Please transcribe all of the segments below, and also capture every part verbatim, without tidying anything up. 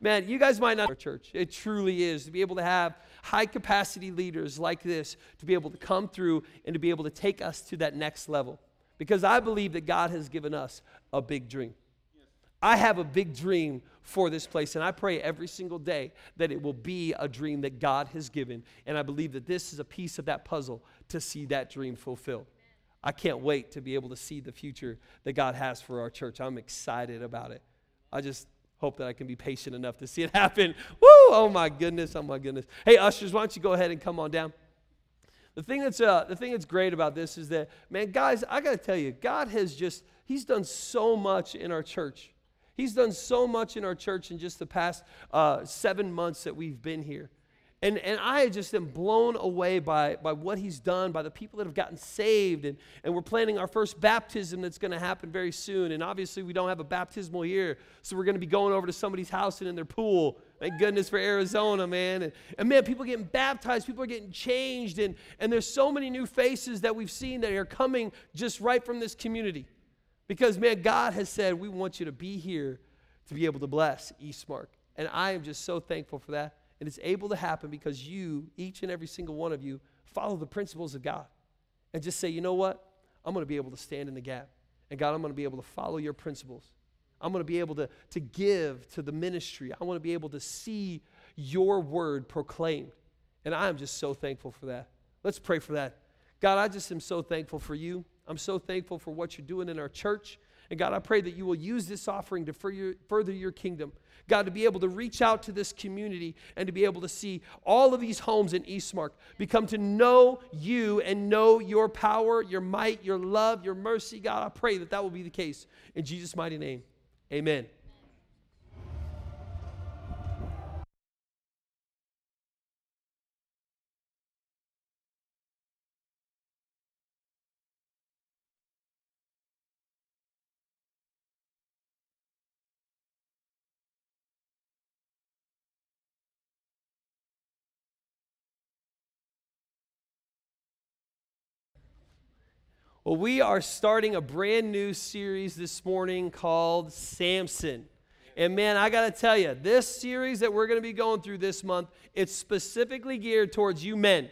Man, you guys might not know our church. It truly is to be able to have high capacity leaders like this, to be able to come through and to be able to take us to that next level. Because I believe that God has given us a big dream. I have a big dream for this place, and I pray every single day that it will be a dream that God has given, and I believe that this is a piece of that puzzle to see that dream fulfilled. I can't wait to be able to see the future that God has for our church. I'm excited about it. I just hope that I can be patient enough to see it happen. Woo! Oh my goodness, oh my goodness. Hey, ushers, why don't you go ahead and come on down? The thing that's uh, the thing that's great about this is that, man, guys, I got to tell you, God has just, he's done so much in our church. He's done so much in our church in just the past uh, seven months that we've been here. And and I just am blown away by, by what he's done, by the people that have gotten saved. And, and we're planning our first baptism that's going to happen very soon. And obviously we don't have a baptismal here, so we're going to be going over to somebody's house and in their pool. Thank goodness for Arizona, man. And, and man, people are getting baptized. People are getting changed. And, and there's so many new faces that we've seen that are coming just right from this community. Because, man, God has said, we want you to be here to be able to bless Eastmark. And I am just so thankful for that. And it's able to happen because you, each and every single one of you, follow the principles of God. And just say, you know what? I'm going to be able to stand in the gap. And God, I'm going to be able to follow your principles. I'm going to be able to, to give to the ministry. I want to be able to see your word proclaimed. And I am just so thankful for that. Let's pray for that. God, I just am so thankful for you. I'm so thankful for what you're doing in our church. And God, I pray that you will use this offering to further, further your kingdom. God, to be able to reach out to this community and to be able to see all of these homes in Eastmark become to know you and know your power, your might, your love, your mercy. God, I pray that that will be the case. In Jesus' mighty name, amen. Well, we are starting a brand new series this morning called Samson. And man, I got to tell you, this series that we're going to be going through this month, it's specifically geared towards you men.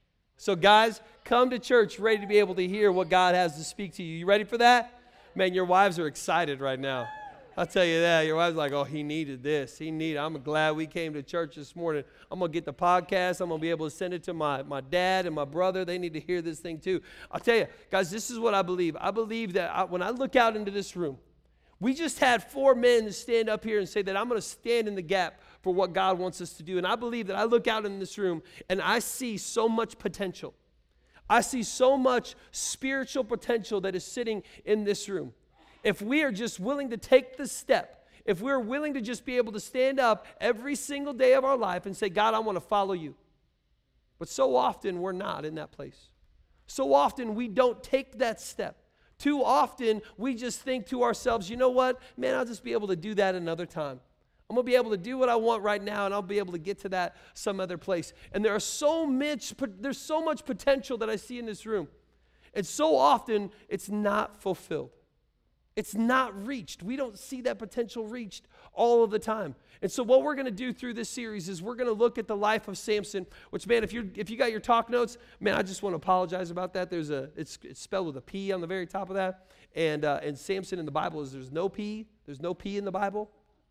So guys, come to church ready to be able to hear what God has to speak to you. You ready for that? Man, your wives are excited right now. I'll tell you that. Your wife's like, oh, he needed this. He needed I'm glad we came to church this morning. I'm going to get the podcast. I'm going to be able to send it to my, my dad and my brother. They need to hear this thing too. I'll tell you, guys, this is what I believe. I believe that I, when I look out into this room, we just had four men to stand up here and say that I'm going to stand in the gap for what God wants us to do. And I believe that I look out in this room and I see so much potential. I see so much spiritual potential that is sitting in this room. If we are just willing to take the step, if we're willing to just be able to stand up every single day of our life and say, God, I want to follow you. But so often we're not in that place. So often we don't take that step. Too often we just think to ourselves, you know what? Man, I'll just be able to do that another time. I'm going to be able to do what I want right now, and I'll be able to get to that some other place. And there are so much, there's so much potential that I see in this room. And so often it's not fulfilled. It's not reached. We don't see that potential reached all of the time. And so what we're going to do through this series is we're going to look at the life of Samson, which, man, if you if you got your talk notes, man, I just want to apologize about that. There's a it's, it's spelled with a P on the very top of that. And uh, and Samson in the Bible is there's no P. There's no P in the Bible.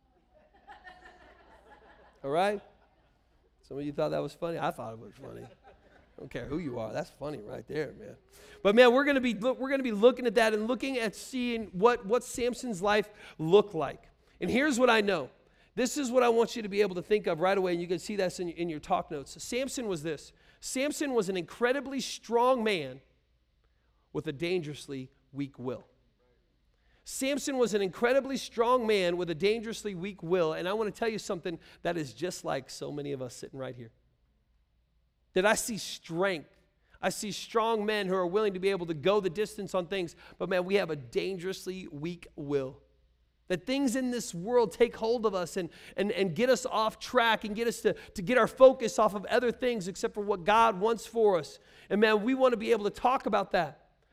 All right? Some of you thought that was funny. I thought it was funny. I don't care who you are. That's funny right there, man. But man, we're going to be we're going to be looking at that and looking at seeing what what Samson's life looked like. And here's what I know. This is what I want you to be able to think of right away, and you can see that in, in your talk notes. Samson was this. Samson was an incredibly strong man with a dangerously weak will. Samson was an incredibly strong man with a dangerously weak will, and I want to tell you something that is just like so many of us sitting right here. That I see strength. I see strong men who are willing to be able to go the distance on things, but man, we have a dangerously weak will. That things in this world take hold of us and, and, and get us off track and get us to, to get our focus off of other things except for what God wants for us. And man, we want to be able to talk about that.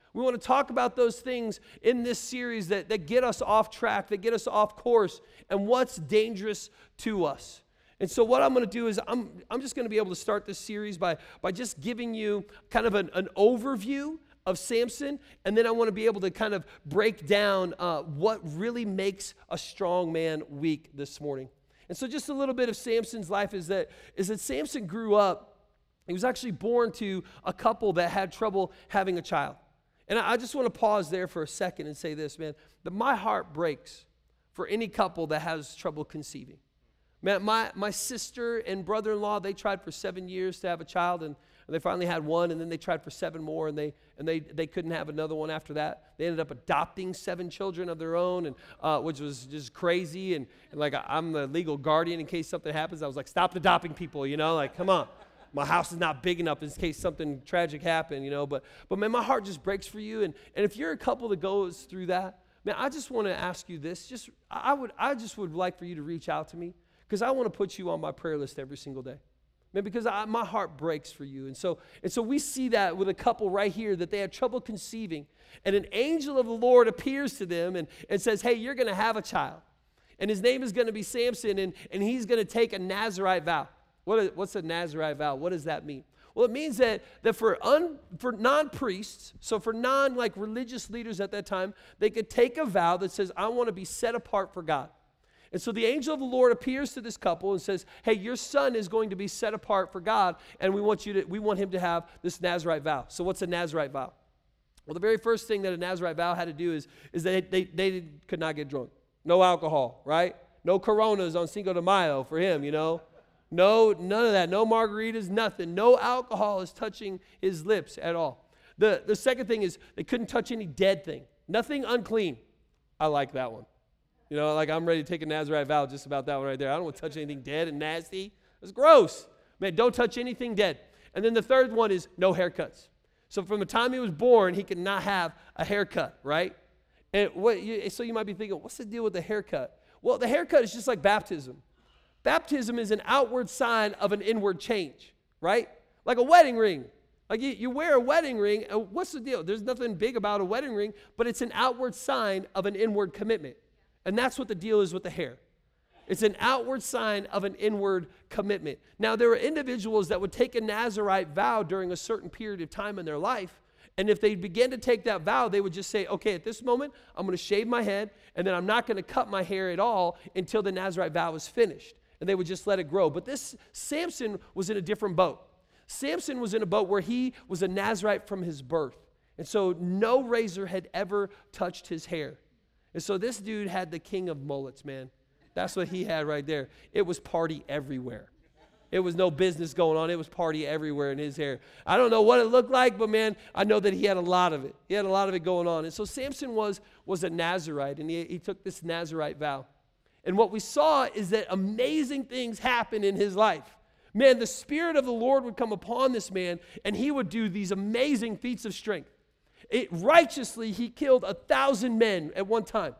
We want to talk about those things in this series that, that get us off track, that get us off course, and what's dangerous to us. And so what I'm going to do is I'm, I'm just going to be able to start this series by, by just giving you kind of an, an overview of Samson, and then I want to be able to kind of break down uh, what really makes a strong man weak this morning. And so just a little bit of Samson's life is that, is that Samson grew up, he was actually born to a couple that had trouble having a child. And I just want to pause there for a second and say this, man, that my heart breaks for any couple that has trouble conceiving. Man, my, my sister and brother-in-law, they tried for seven years to have a child, and, and they finally had one, and then they tried for seven more, and they and they, they couldn't have another one after that. They ended up adopting seven children of their own, and uh, which was just crazy. And, and like, I'm the legal guardian in case something happens. I was like, stop adopting people, you know, like, come on. My house is not big enough in case something tragic happened, you know. But, but man, my heart just breaks for you. And, and if you're a couple that goes through that, man, I just want to ask you this. Just I would I just would like for you to reach out to me, because I want to put you on my prayer list every single day. Man, because I, my heart breaks for you. And so, and so we see that with a couple right here, that they had trouble conceiving. And an angel of the Lord appears to them and, and says, hey, you're going to have a child. And his name is going to be Samson, and, and he's going to take a Nazirite vow. What is, what's a Nazirite vow? What does that mean? Well, it means that, that for, un, for non-priests, so for non, like, religious leaders at that time, they could take a vow that says, I want to be set apart for God. And so the angel of the Lord appears to this couple and says, hey, your son is going to be set apart for God, and we want you to, we want him to have this Nazirite vow. So what's a Nazirite vow? Well, the very first thing that a Nazirite vow had to do is, is that they, they could not get drunk. No alcohol, right? No Coronas on Cinco de Mayo for him, you know? No, none of that. No margaritas, nothing. No alcohol is touching his lips at all. The, the second thing is they couldn't touch any dead thing. Nothing unclean. I like that one. You know, like, I'm ready to take a Nazirite vow just about that one right there. I don't want to touch anything dead and nasty. It's gross. Man, don't touch anything dead. And then the third one is no haircuts. So from the time he was born, he could not have a haircut, right? And what? You, so you might be thinking, what's the deal with the haircut? Well, the haircut is just like baptism. Baptism is an outward sign of an inward change, right? Like a wedding ring. Like you, you wear a wedding ring, and what's the deal? There's nothing big about a wedding ring, but it's an outward sign of an inward commitment. And that's what the deal is with the hair. It's an outward sign of an inward commitment. Now, there are individuals that would take a Nazirite vow during a certain period of time in their life, and if they began to take that vow, they would just say, okay, at this moment, I'm going to shave my head, and then I'm not going to cut my hair at all until the Nazirite vow is finished. And they would just let it grow. But this Samson was in a different boat. Samson was in a boat where he was a Nazirite from his birth. And so no razor had ever touched his hair. And so this dude had the king of mullets, man. That's what he had right there. It was party everywhere. It was no business going on. It was party everywhere in his hair. I don't know what it looked like, but man, I know that he had a lot of it. He had a lot of it going on. And so Samson was, was a Nazirite, and he, he took this Nazirite vow. And what we saw is that amazing things happened in his life. Man, the Spirit of the Lord would come upon this man, and he would do these amazing feats of strength. It, righteously, he killed a thousand men at one time.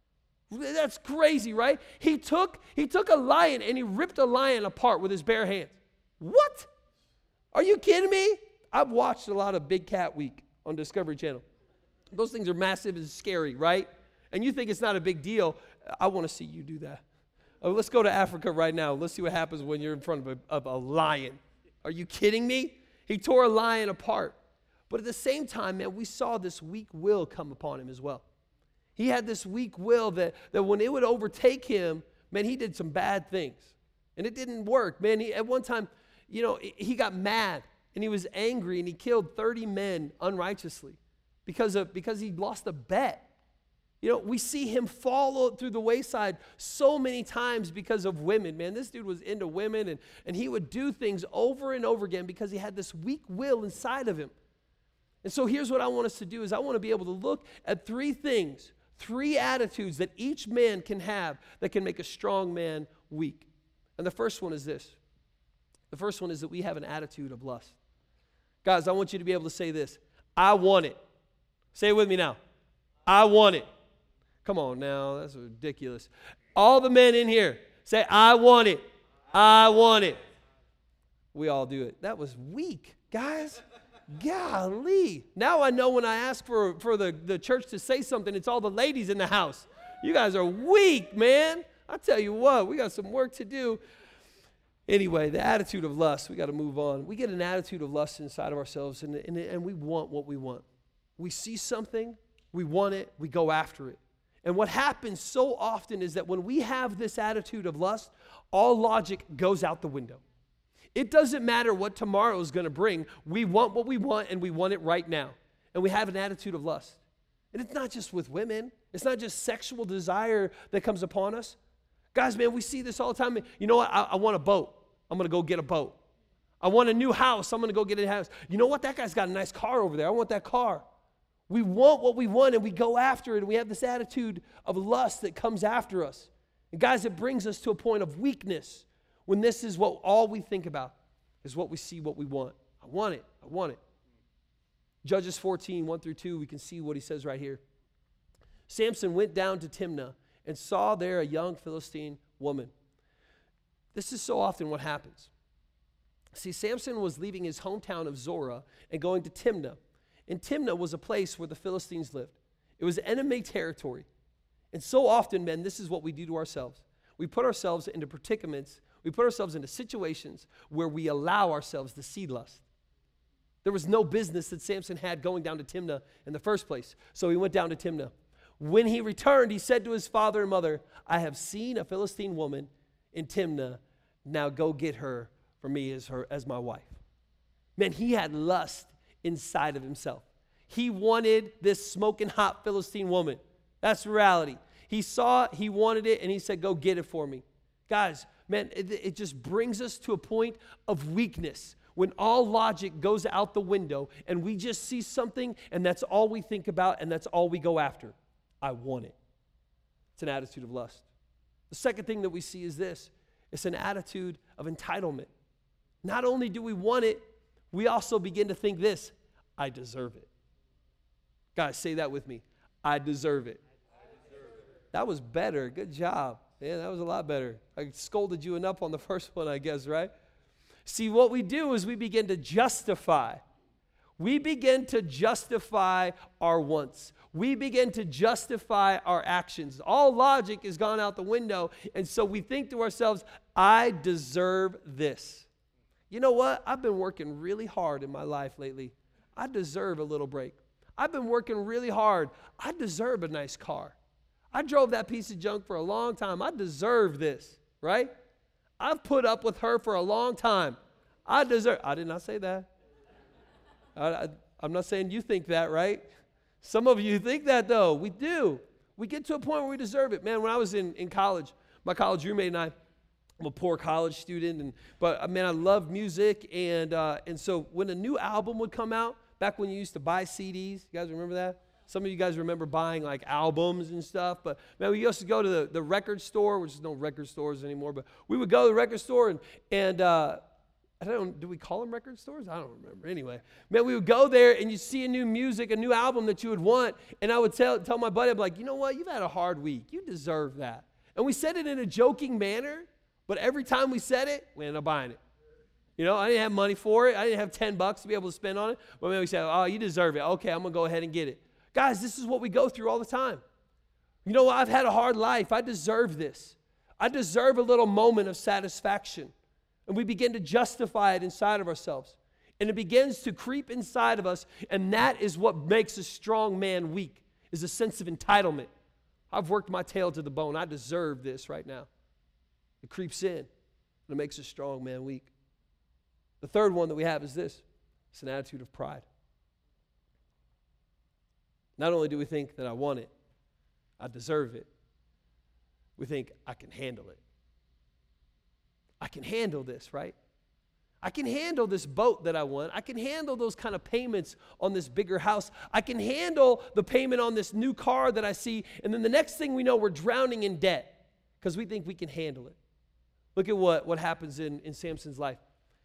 That's crazy, right? He took, he took a lion, and he ripped a lion apart with his bare hands. What? Are you kidding me? I've watched a lot of Big Cat Week on Discovery Channel. Those things are massive and scary, right? And you think it's not a big deal. I want to see you do that. Oh, let's go to Africa right now. Let's see what happens when you're in front of a, of a lion. Are you kidding me? He tore a lion apart. But at the same time, man, we saw this weak will come upon him as well. He had this weak will that, that when it would overtake him, man, he did some bad things. And it didn't work, man. He, at one time, you know, he got mad and he was angry and he killed thirty men unrighteously because of because he lost a bet. You know, we see him fall through the wayside so many times because of women. Man, this dude was into women, and, and he would do things over and over again because he had this weak will inside of him. And so here's what I want us to do is I want to be able to look at three things, three attitudes that each man can have that can make a strong man weak. And the first one is this. The first one is that we have an attitude of lust. Guys, I want you to be able to say this. I want it. Say it with me now. I want it. Come on now, that's ridiculous. All the men in here, say, I want it. I want it. We all do it. That was weak, guys. Golly. Now I know when I ask for, for the, the church to say something, it's all the ladies in the house. You guys are weak, man. I tell you what, we got some work to do. Anyway, the attitude of lust, we got to move on. We get an attitude of lust inside of ourselves, and, and, and we want what we want. We see something, we want it, we go after it. And what happens so often is that when we have this attitude of lust, all logic goes out the window. It doesn't matter what tomorrow is going to bring. We want what we want, and we want it right now. And we have an attitude of lust. And it's not just with women. It's not just sexual desire that comes upon us. Guys, man, we see this all the time. You know what? I, I want a boat. I'm going to go get a boat. I want a new house. I'm going to go get a house. You know what? That guy's got a nice car over there. I want that car. We want what we want, and we go after it, and we have this attitude of lust that comes after us. And guys, it brings us to a point of weakness when this is what all we think about is what we see, what we want. I want it. I want it. Judges fourteen, one through two, we can see what he says right here. Samson went down to Timnah and saw there a young Philistine woman. This is so often what happens. See, Samson was leaving his hometown of Zorah and going to Timnah. And Timnah was a place where the Philistines lived. It was enemy territory. And so often, men, this is what we do to ourselves. We put ourselves into predicaments. We put ourselves into situations where we allow ourselves to see lust. There was no business that Samson had going down to Timnah in the first place. So he went down to Timnah. When he returned, he said to his father and mother, I have seen a Philistine woman in Timnah. Now go get her for me as her as my wife. Man, he had lust inside of himself. He wanted this smoking hot Philistine woman. That's reality. He saw it, he wanted it, and he said, go get it for me. Guys, man, it, it just brings us to a point of weakness when all logic goes out the window and we just see something and that's all we think about and that's all we go after. I want it. It's an attitude of lust. The second thing that we see is this. It's an attitude of entitlement. Not only do we want it, we also begin to think this, I deserve it. Guys, say that with me. I deserve it. I deserve it. That was better. Good job. Yeah, that was a lot better. I scolded you enough on the first one, I guess, right? See, what we do is we begin to justify. We begin to justify our wants. We begin to justify our actions. All logic has gone out the window, and so we think to ourselves, I deserve this. You know what? I've been working really hard in my life lately. I deserve a little break. I've been working really hard. I deserve a nice car. I drove that piece of junk for a long time. I deserve this, right? I've put up with her for a long time. I deserve, I did not say that. I, I, I'm not saying you think that, right? Some of you think that, though. We do. We get to a point where we deserve it. Man, when I was in, in college, my college roommate and I, I'm a poor college student, and but man, I love music, and uh, and so when a new album would come out, back when you used to buy C Ds, you guys remember that? Some of you guys remember buying like albums and stuff, but man, we used to go to the, the record store, which is no record stores anymore, but we would go to the record store, and and uh, I don't, do we call them record stores? I don't remember. Anyway, man, we would go there, and you see a new music, a new album that you would want, and I would tell tell my buddy, I'd be like, you know what? You've had a hard week. You deserve that. And we said it in a joking manner. But every time we said it, we ended up buying it. You know, I didn't have money for it. I didn't have ten bucks to be able to spend on it. But maybe we said, oh, you deserve it. Okay, I'm going to go ahead and get it. Guys, this is what we go through all the time. You know what? I've had a hard life. I deserve this. I deserve a little moment of satisfaction. And we begin to justify it inside of ourselves. And it begins to creep inside of us. And that is what makes a strong man weak, is a sense of entitlement. I've worked my tail to the bone. I deserve this right now. It creeps in, and it makes a strong man weak. The third one that we have is this. It's an attitude of pride. Not only do we think that I want it, I deserve it, we think I can handle it. I can handle this, right? I can handle this boat that I want. I can handle those kind of payments on this bigger house. I can handle the payment on this new car that I see. And then the next thing we know, we're drowning in debt because we think we can handle it. Look at what, what happens in, in Samson's life.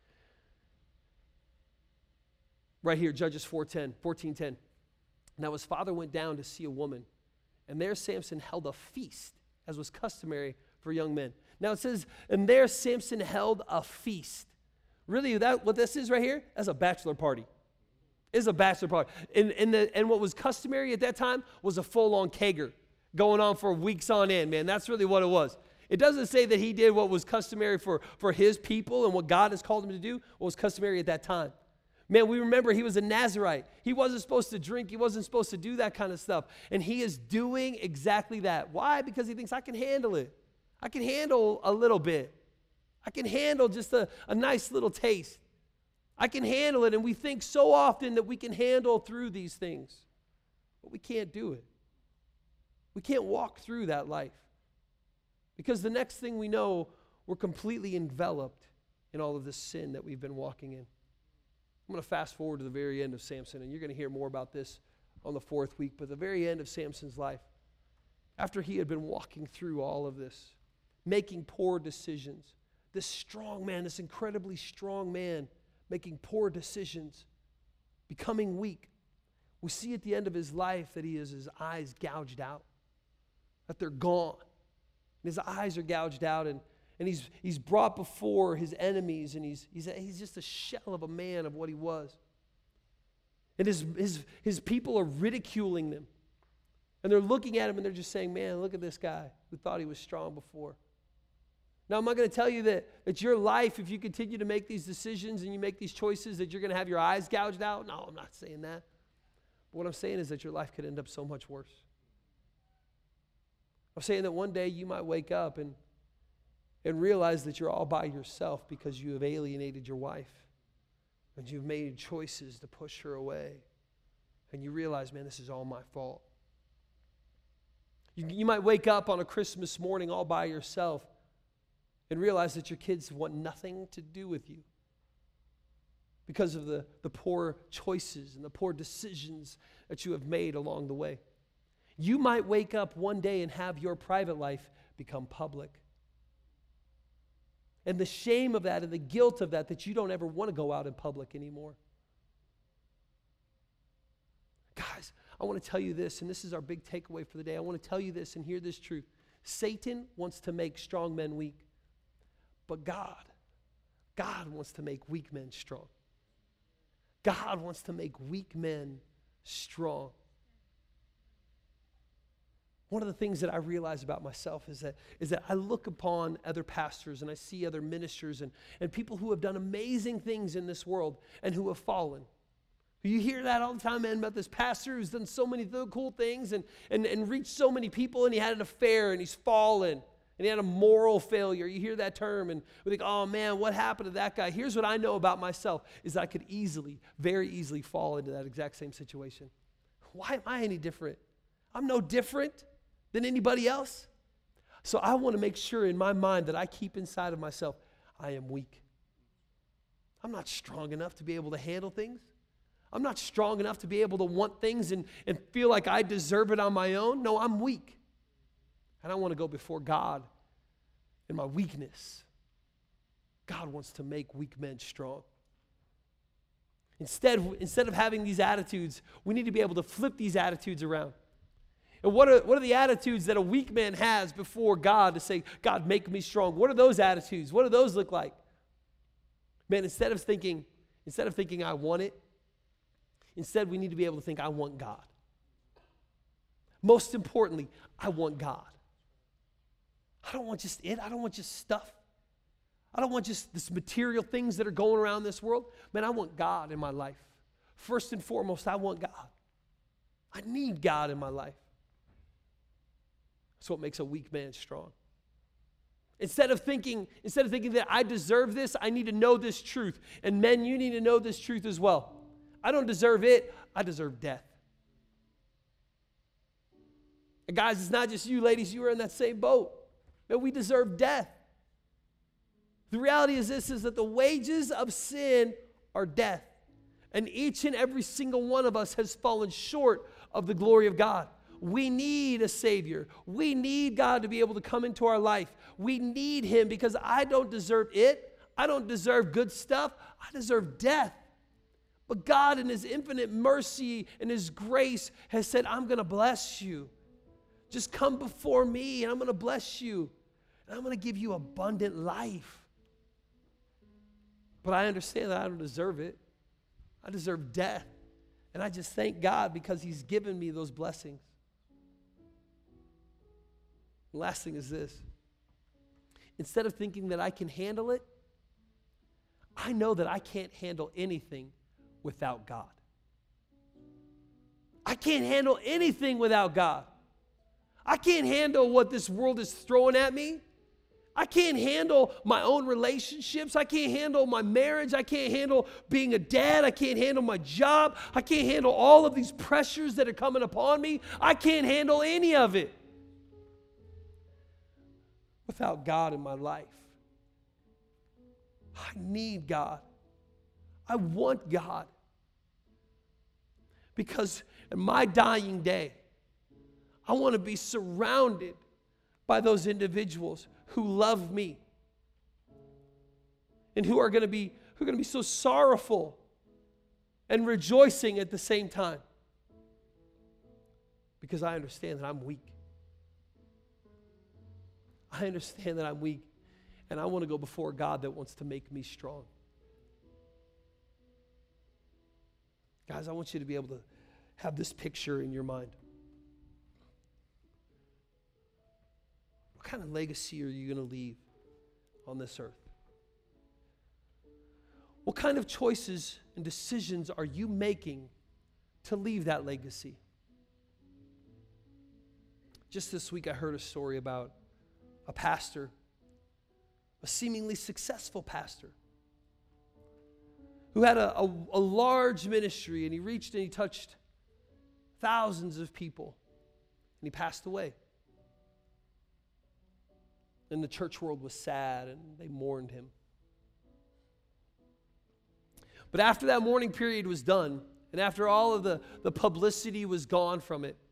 Right here, Judges four ten, fourteen ten. Now his father went down to see a woman, and there Samson held a feast, as was customary for young men. Now it says, and there Samson held a feast. Really, that what this is right here? That's a bachelor party. It's a bachelor party. And, and, the, and what was customary at that time was a full-on kegger going on for weeks on end, man. That's really what it was. It doesn't say that he did what was customary for, for his people and what God has called him to do, what was customary at that time. Man, we remember he was a Nazirite. He wasn't supposed to drink. He wasn't supposed to do that kind of stuff. And he is doing exactly that. Why? Because he thinks, I can handle it. I can handle a little bit. I can handle just a, a nice little taste. I can handle it. And we think so often that we can handle through these things. But we can't do it. We can't walk through that life. Because the next thing we know, we're completely enveloped in all of this sin that we've been walking in. I'm going to fast forward to the very end of Samson, and you're going to hear more about this on the fourth week, but the very end of Samson's life, after he had been walking through all of this, making poor decisions, this strong man, this incredibly strong man, making poor decisions, becoming weak, we see at the end of his life that he has his eyes gouged out, that they're gone. His eyes are gouged out, and And he's, he's brought before his enemies, and he's, he's, he's just a shell of a man of what he was. And his, his, his people are ridiculing him. And they're looking at him, and they're just saying, man, look at this guy who thought he was strong before. Now, I'm not going to tell you that, that your life, if you continue to make these decisions and you make these choices, that you're going to have your eyes gouged out. No, I'm not saying that. But what I'm saying is that your life could end up so much worse. I'm saying that one day you might wake up and and realize that you're all by yourself because you have alienated your wife and you've made choices to push her away. And you realize, man, this is all my fault. You, you might wake up on a Christmas morning all by yourself and realize that your kids want nothing to do with you because of the, the poor choices and the poor decisions that you have made along the way. You might wake up one day and have your private life become public. And the shame of that and the guilt of that, that you don't ever want to go out in public anymore. Guys, I want to tell you this, and this is our big takeaway for the day. I want to tell you this and hear this truth. Satan wants to make strong men weak. But God, God wants to make weak men strong. God wants to make weak men strong. One of the things that I realize about myself is that, is that I look upon other pastors and I see other ministers and, and people who have done amazing things in this world and who have fallen. You hear that all the time, man, about this pastor who's done so many th- cool things and, and, and reached so many people, and he had an affair and he's fallen and he had a moral failure. You hear that term and we think, oh man, what happened to that guy? Here's what I know about myself is that I could easily, very easily fall into that exact same situation. Why am I any different? I'm no different than anybody else. So I want to make sure in my mind that I keep inside of myself, I am weak. I'm not strong enough to be able to handle things. I'm not strong enough to be able to want things and, and feel like I deserve it on my own. No, I'm weak. And I want to go before God in my weakness. God wants to make weak men strong. Instead, instead of having these attitudes, we need to be able to flip these attitudes around. And what are, what are the attitudes that a weak man has before God to say, God, make me strong? What are those attitudes? What do those look like? Man, instead of thinking, instead of thinking I want it, instead we need to be able to think I want God. Most importantly, I want God. I don't want just it. I don't want just stuff. I don't want just this material things that are going around this world. Man, I want God in my life. First and foremost, I want God. I need God in my life. That's what makes a weak man strong. Instead of thinking, instead of thinking that I deserve this, I need to know this truth. And men, you need to know this truth as well. I don't deserve it, I deserve death. And guys, it's not just you, ladies, you are in that same boat. Man, we deserve death. The reality is this, is that the wages of sin are death. And each and every single one of us has fallen short of the glory of God. We need a Savior. We need God to be able to come into our life. We need Him because I don't deserve it. I don't deserve good stuff. I deserve death. But God in His infinite mercy and His grace has said, I'm going to bless you. Just come before me and I'm going to bless you. And I'm going to give you abundant life. But I understand that I don't deserve it. I deserve death. And I just thank God because he's given me those blessings. The last thing is this. Instead of thinking that I can handle it, I know that I can't handle anything without God. I can't handle anything without God. I can't handle what this world is throwing at me. I can't handle my own relationships. I can't handle my marriage. I can't handle being a dad. I can't handle my job. I can't handle all of these pressures that are coming upon me. I can't handle any of it without God in my life. I need God. I want God. Because in my dying day, I want to be surrounded by those individuals who love me and who are going to be who are going to be so sorrowful and rejoicing at the same time, because I understand that I'm weak. I understand that I'm weak, and I want to go before God that wants to make me strong. Guys, I want you to be able to have this picture in your mind. What kind of legacy are you going to leave on this earth? What kind of choices and decisions are you making to leave that legacy? Just this week I heard a story about a pastor, a seemingly successful pastor, who had a, a, a large ministry, and he reached and he touched thousands of people, and he passed away. And the church world was sad, and they mourned him. But after that mourning period was done, and after all of the, the publicity was gone from it,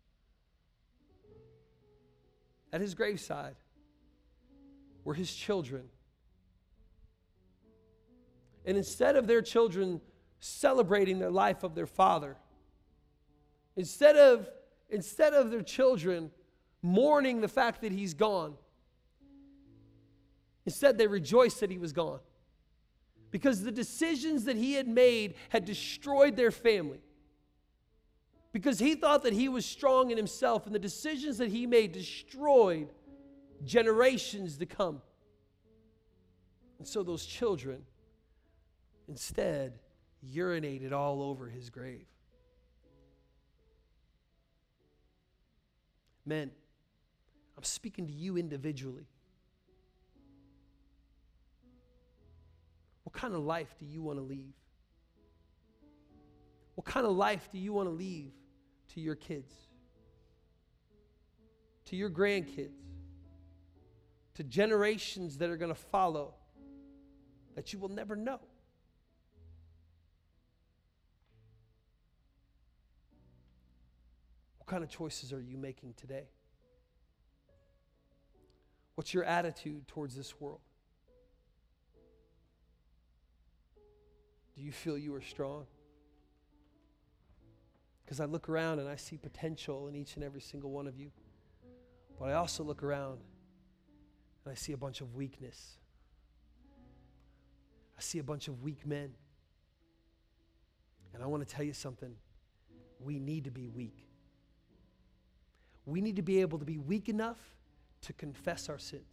at his graveside were his children. And instead of their children celebrating the life of their father, instead of, instead of their children mourning the fact that he's gone, instead they rejoiced that he was gone. Because the decisions that he had made had destroyed their family. Because he thought that he was strong in himself, and the decisions that he made destroyed generations to come. And so those children instead urinated all over his grave. Men, I'm speaking to you individually. What kind of life do you want to leave? What kind of life do you want to leave to your kids, to your grandkids, to generations that are going to follow that you will never know? What kind of choices are you making today? What's your attitude towards this world? Do you feel you are strong? Because I look around and I see potential in each and every single one of you. But I also look around and I see a bunch of weakness. I see a bunch of weak men. And I want to tell you something. We need to be weak. We need to be able to be weak enough to confess our sins.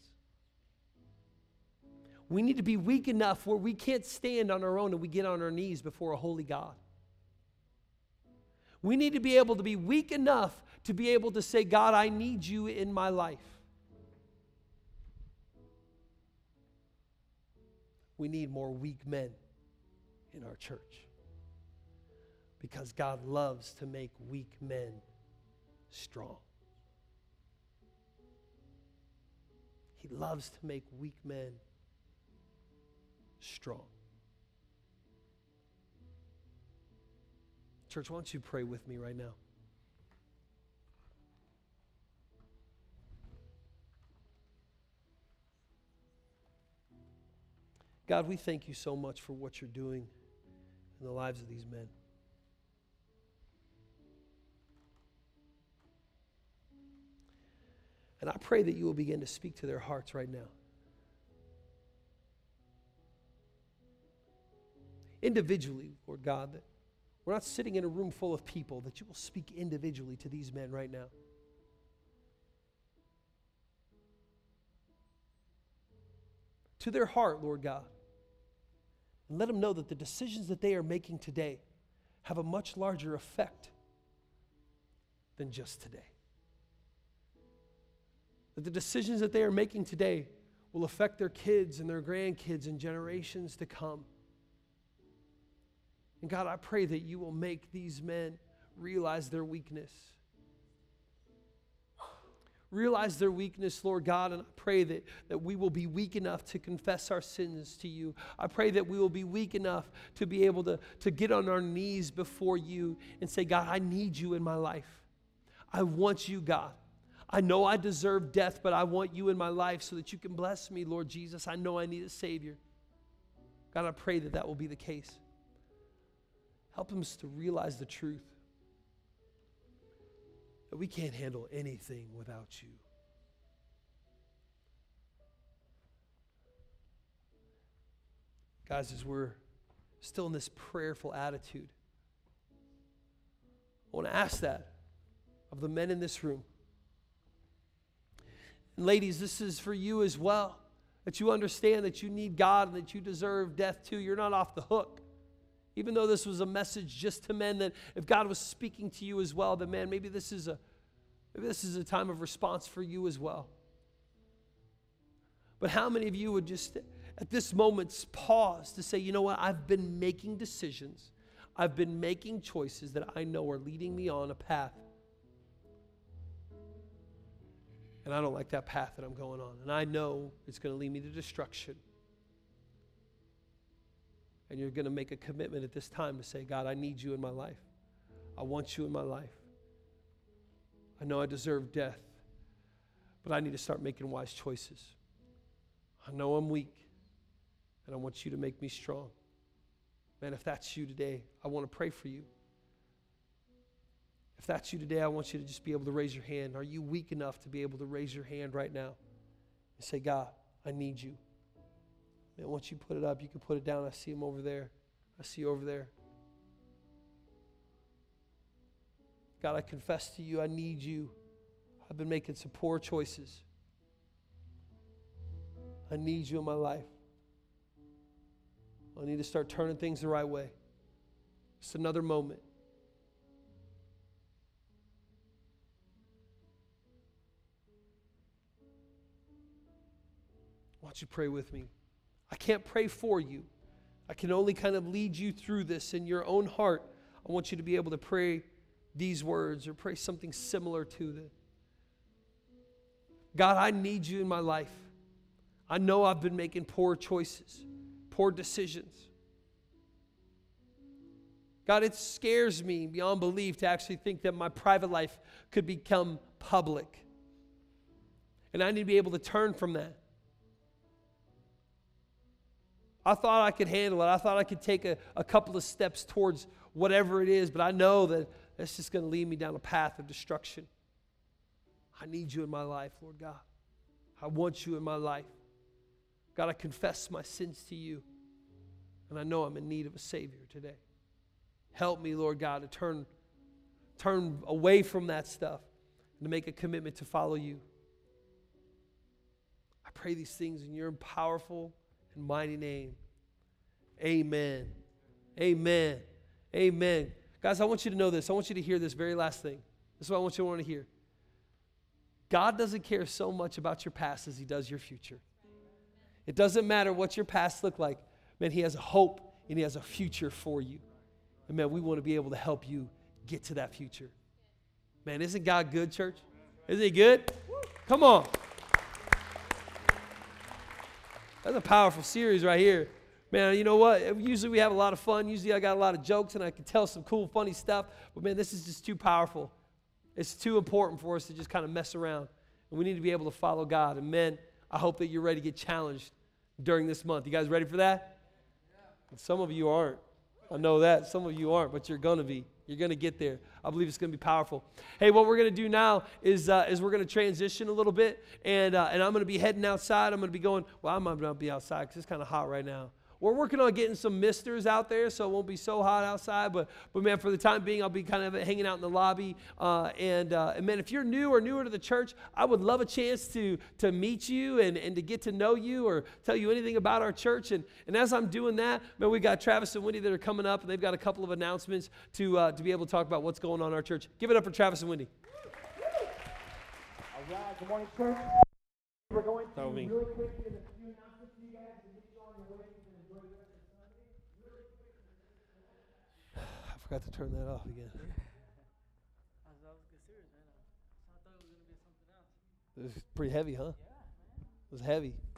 We need to be weak enough where we can't stand on our own and we get on our knees before a holy God. We need to be able to be weak enough to be able to say, God, I need you in my life. We need more weak men in our church, because God loves to make weak men strong. He loves to make weak men strong. Church, why don't you pray with me right now? God, we thank you so much for what you're doing in the lives of these men. And I pray that you will begin to speak to their hearts right now. Individually, Lord God, that We're not sitting in a room full of people, that you will speak individually to these men right now. To their heart, Lord God. And let them know that the decisions that they are making today have a much larger effect than just today. That the decisions that they are making today will affect their kids and their grandkids and generations to come. And God, I pray that you will make these men realize their weakness. Realize their weakness, Lord God, and I pray that, that we will be weak enough to confess our sins to you. I pray that we will be weak enough to be able to, to get on our knees before you and say, God, I need you in my life. I want you, God. I know I deserve death, but I want you in my life so that you can bless me, Lord Jesus. I know I need a Savior. God, I pray that that will be the case. Help us to realize the truth. That we can't handle anything without you. Guys, as we're still in this prayerful attitude, I want to ask that of the men in this room. And ladies, this is for you as well, that you understand that you need God and that you deserve death too. You're not off the hook. Even though this was a message just to men, that if God was speaking to you as well, then man, maybe this is a maybe this is a time of response for you as well. But how many of you would just at this moment pause to say, you know what, I've been making decisions. I've been making choices that I know are leading me on a path. And I don't like that path that I'm going on. And I know it's going to lead me to destruction. And you're going to make a commitment at this time to say, God, I need you in my life. I want you in my life. I know I deserve death, but I need to start making wise choices. I know I'm weak, and I want you to make me strong. Man, if that's you today, I want to pray for you. If that's you today, I want you to just be able to raise your hand. Are you weak enough to be able to raise your hand right now and say, God, I need you? Man, once you put it up, you can put it down. I see him over there. I see you over there. God, I confess to you, I need you. I've been making some poor choices. I need you in my life. I need to start turning things the right way. Just another moment. Why don't you pray with me? I can't pray for you. I can only kind of lead you through this in your own heart. I want you to be able to pray these words or pray something similar to that. God, I need you in my life. I know I've been making poor choices, poor decisions. God, it scares me beyond belief to actually think that my private life could become public. And I need to be able to turn from that. I thought I could handle it. I thought I could take a, a couple of steps towards whatever it is, but I know that that's just going to lead me down a path of destruction. I need you in my life, Lord God. I want you in my life. God, I confess my sins to you, and I know I'm in need of a Savior today. Help me, Lord God, to turn, turn away from that stuff and to make a commitment to follow you. I pray these things in your powerful and mighty name. Amen. Amen. Amen. Guys, I want you to know this. I want you to hear this very last thing. This is what I want you to want to hear. God doesn't care so much about your past as he does your future. It doesn't matter what your past looked like. Man, he has a hope and he has a future for you. And man, we want to be able to help you get to that future. Man, isn't God good, church? Isn't he good? Come on. That's a powerful series right here. Man, you know what? Usually we have a lot of fun. Usually I got a lot of jokes and I can tell some cool, funny stuff. But man, this is just too powerful. It's too important for us to just kind of mess around. And we need to be able to follow God. And men, I hope that you're ready to get challenged during this month. You guys ready for that? And some of you aren't. I know that. Some of you aren't, but you're going to be. You're going to get there. I believe it's going to be powerful. Hey, what we're going to do now is uh, is we're going to transition a little bit, and uh, and I'm going to be heading outside. I'm going to be going, well, I'm not going to be outside because it's kind of hot right now. We're working on getting some misters out there, so it won't be so hot outside. But, but man, for the time being, I'll be kind of hanging out in the lobby. Uh, and, uh, and, man, if you're new or newer to the church, I would love a chance to, to meet you and, and to get to know you or tell you anything about our church. And, and as I'm doing that, man, we got Travis and Wendy that are coming up, and they've got a couple of announcements to, uh, to be able to talk about what's going on in our church. Give it up for Travis and Wendy. All right, good morning, church. We're going to really quick get a few announcements to you guys and get you on your way and enjoy the rest of the Sunday. Really quick. I forgot to turn that off again. I was, I was serious, man. I thought it was going to be something else. It was pretty heavy, huh? Yeah, man. It was heavy.